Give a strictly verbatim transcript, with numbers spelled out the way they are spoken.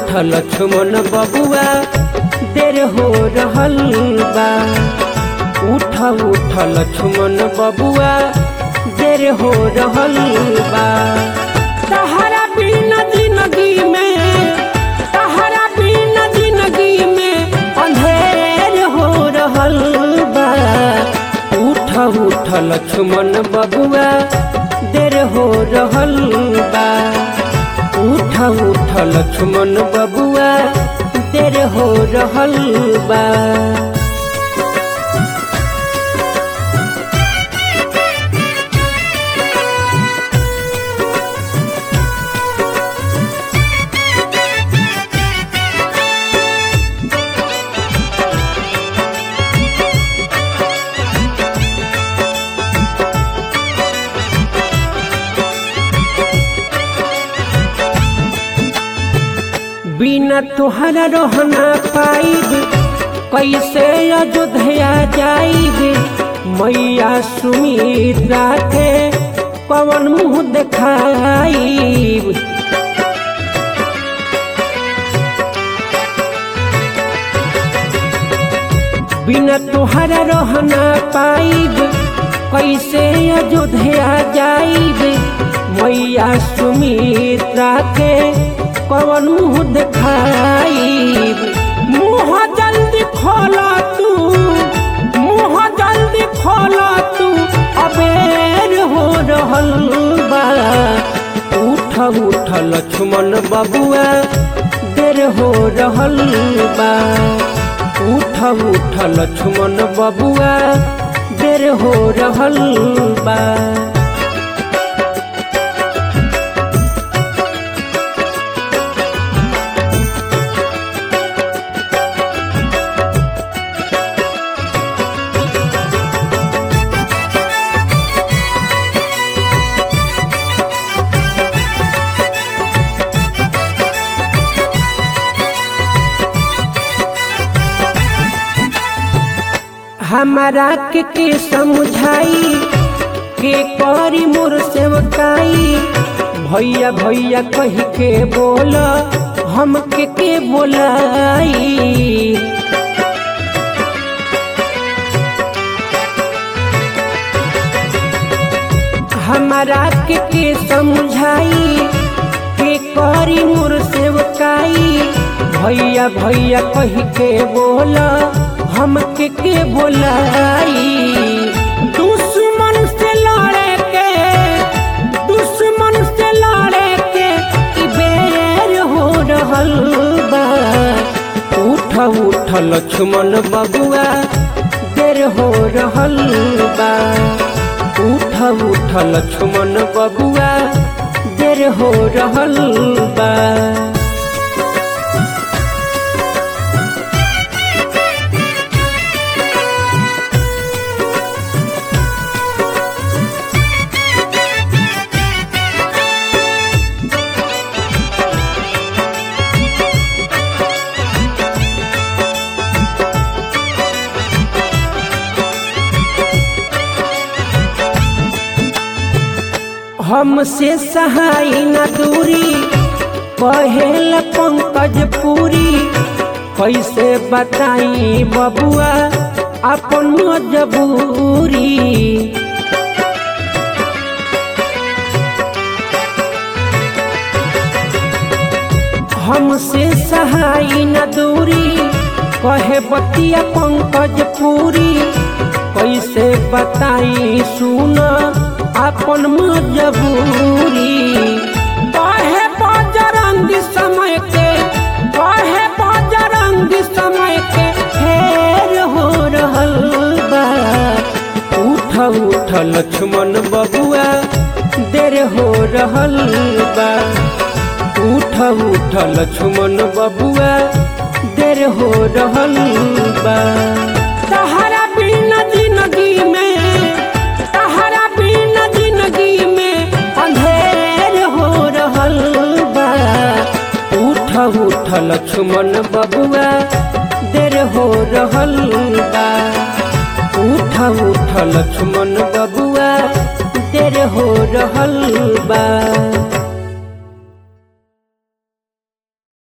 उठ लक्ष्मण बबुआ देर हो रहल बा। उठ उठ लक्ष्मण बबुआ देर हो रहल बा। तहरा बिना जिंदगी में तहरा बिना जिंदगी में अंधेर हो रहल बा। उठ उठ लक्ष्मण बबुआ देर हो रहल बा। उठ उठ लक्ष्मण बबुआ देर हो रहल बा। बिना तुहरा रहना पाइब कैसे अयोध्या जाइब। मैया सुमित्रा के पवन मुँह देखाइब। बिना तुहरा रहना पाइब कैसे अयोध्या जाइब। मैया सुमित्रा के पवन मुँह देखाइब। मुँह जल्दी खोला तू मुँह जल्दी खोला तू अबेर हो रहल बा। उठ उठ लक्ष्मण बबुआ देर हो रहल बा। उठ उठ लक्ष्मण बबुआ देर हो रहल बा। हमारा के के समझाई के करी मोर सेवकाई। भैया भैया कह के बोला हम के के बोलाई। हमारा के के समझाई के करी मोर सेवकाई। भैया भैया कह के बोला हम के के बोलाई। दुश्मन से लड़े के दुश्मन से लड़े के ई बेर हो रहल बा। उठ उठ लक्ष्मण बबुआ देर हो रहल बा। उठ उठ लक्ष्मण बबुआ देर हो रहल बा। हमसे सहाय न दूरी कहेल पंकज पूरी। कैसे बताई बबुआ अपन मजबूरी। हमसे सहाय न दूरी कहे बतिया पंकज पूरी। कैसे बताई सुना अपन मजबूरी। कहे बजरंगी समय के कहे बजरंगी समय के फेर हो रहल बा। उठ उठ लक्ष्मण बबुआ देर हो रहल बा। उठ उठ लक्ष्मण बबुआ देर हो रहल बा। तहरा बिना जिंदगी में तहरा बिना जिंदगी में अंधेर हो रहल बा। उठ उठ लक्ष्मण बबुआ देर हो रहल बा। उठ उठ लक्ष्मण बबुआ देर हो रहल बा।